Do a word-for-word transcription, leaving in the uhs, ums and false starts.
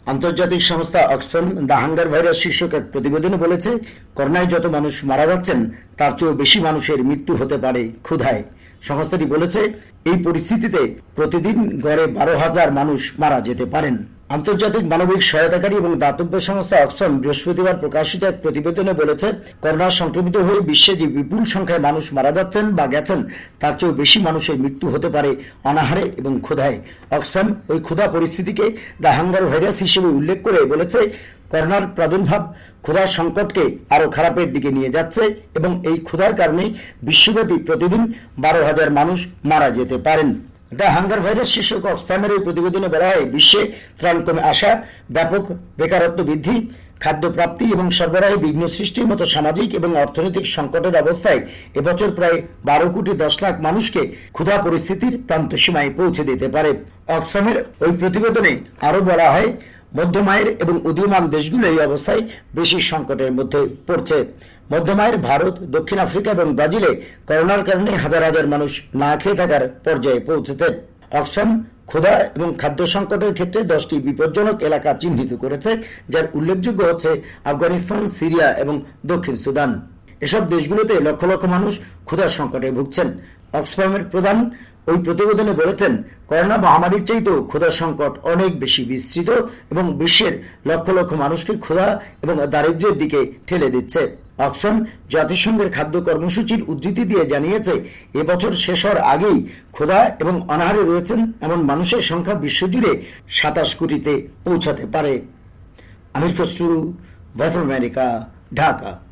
আন্তর্জাতিক সংস্থা Oxfam the hunger virus শীর্ষক এক প্রতিবেদনে বলেছে, করোনায় যত মানুষ মারা যাচ্ছেন তার চেয়েও বেশি মানুষের মৃত্যু হতে পারে ক্ষুধায়। সংস্থাটি বলেছে, এই পরিস্থিতিতে প্রতিদিন গড়ে বারো হাজার মানুষ মারা যেতে পারেন। আন্তর্জাতিক মানবিক সহায়তাকারী এবং দাতব্য সংস্থা অক্সফাম বৃহস্পতিবার প্রকাশিত এক প্রতিবেদনে বলেছে, করোনা সংক্রমিত হয়ে বিশ্বে যে বিপুল সংখ্যায় মানুষ মারা যাচ্ছেন বা গেছেন তার চেয়েও বেশি মানুষের মৃত্যু হতে পারে অনাহারে এবং ক্ষুধায়। অক্সফাম ওই ক্ষুধা পরিস্থিতিকে দ্য হাঙ্গার ভাইরাস হিসেবে উল্লেখ করে বলেছে, করোনার প্রাদুর্ভাব ক্ষুধার সংকটকে আরো খারাপের দিকে নিয়ে যাচ্ছে এবং এই ক্ষুধার কারণে বিশ্বব্যাপী প্রতিদিন বারো হাজার মানুষ মারা যেতে পারেন। দ্য হাঙ্গার ভাইরাস শীর্ষক অক্সফামের এই প্রতিবেদনে বলা হয়, বিশ্বে ত্রাণ কমে আসা, ব্যাপক বেকারত্ব বৃদ্ধি, খাদ্য প্রাপ্তি এবং সরবরাহে বিঘ্ন সৃষ্টির মতো সামাজিক এবং অর্থনৈতিক সংকটের অবস্থায় এবছর প্রায় বারো কোটি দশ লাখ মানুষকে ক্ষুধা পরিস্থিতির প্রান্তসীমায় পৌঁছে দিতে পারে। অক্সফামের ওই প্রতিবেদনে আরো বলা হয়, মধ্যমায়ের এবং উদীয়মান দেশগুলো এই অবস্থায় বেশি সংকটের মধ্যে পড়ছে। মধ্যমায়ের ভারত, দক্ষিণ আফ্রিকা এবং ব্রাজিলে করোনার কারণে হাজার হাজার মানুষ না খেয়ে থাকার পর্যায়ে পৌঁছেছে। অক্সফাম ক্ষুধা এবং খাদ্য সংকটের ক্ষেত্রে দশটি বিপজ্জনক এলাকা চিহ্নিত করেছে, যার উল্লেখযোগ্য হচ্ছে আফগানিস্তান, সিরিয়া এবং দক্ষিণ সুদান। এসব দেশগুলোতে লক্ষ লক্ষ মানুষ ক্ষুধার সংকটে ভুগছেন। অক্সফামের প্রধান ওই প্রতিবেদনে বলেছেন, করোনা মহামারীর চাইতেও ক্ষুধা সংকট অনেক বেশি বিস্তৃত এবং বিশ্বের লক্ষ লক্ষ মানুষকে ক্ষুধা এবং দারিদ্র্যের দিকে ঠেলে দিচ্ছে। অক্সফাম জাতিসংঘের খাদ্য কর্মসূচির উদ্ধৃতি দিয়ে জানিয়েছে, এবছর শেষ হওয়ার আগেই ক্ষুধা এবং অনাহারে রয়েছেন এমন মানুষের সংখ্যা বিশ্বজুড়ে সাতাশ কোটিতে পৌঁছাতে পারে। Amir Khasru, voice of America, Dhaka.